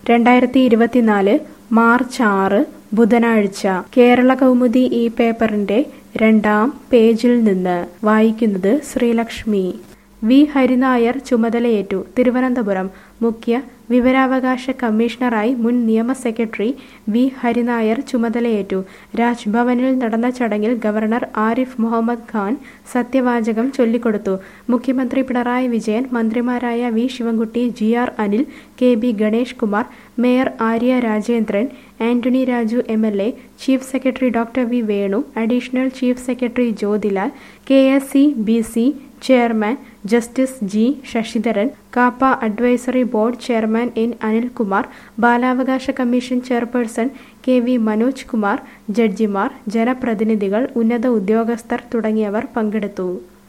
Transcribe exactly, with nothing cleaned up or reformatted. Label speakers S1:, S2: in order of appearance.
S1: രണ്ടായിരത്തി ഇരുപത്തിനാല് മാർച്ച് ആറ് ബുധനാഴ്ച കേരള കൗമുദി ഈ പേപ്പറിന്റെ രണ്ടാം പേജിൽ നിന്ന് വായിക്കുന്നത് ശ്രീലക്ഷ്മി. വി ഹരിനായർ ചുമതലയേറ്റു. തിരുവനന്തപുരം മുഖ്യ വിവരാവകാശ കമ്മീഷണറായി മുൻ നിയമ സെക്രട്ടറി വി ഹരിനായർ ചുമതലയേറ്റു. രാജ്ഭവനിൽ നടന്ന ചടങ്ങിൽ ഗവർണർ ആരിഫ് മുഹമ്മദ് ഖാൻ സത്യവാചകം ചൊല്ലിക്കൊടുത്തു. മുഖ്യമന്ത്രി പിണറായി വിജയൻ, മന്ത്രിമാരായ V Sivankutty, G R Anil, K B Ganesh Kumar, mayor Arya Rajendran, Antony Raju M L A, chief secretary doctor V Venu, additional chief secretary Jyothilal, K S C B C chairman justice G Sasidharan, KAAPA advisory board chairman N Anilkumar, ബാലാവകാശ commission chairperson K V Manoj Kumar, ജഡ്ജിമാർ, ജനപ്രതിനിധികൾ, ഉന്നത ഉദ്യോഗസ്ഥർ തുടങ്ങിയവർ പങ്കെടുത്തു.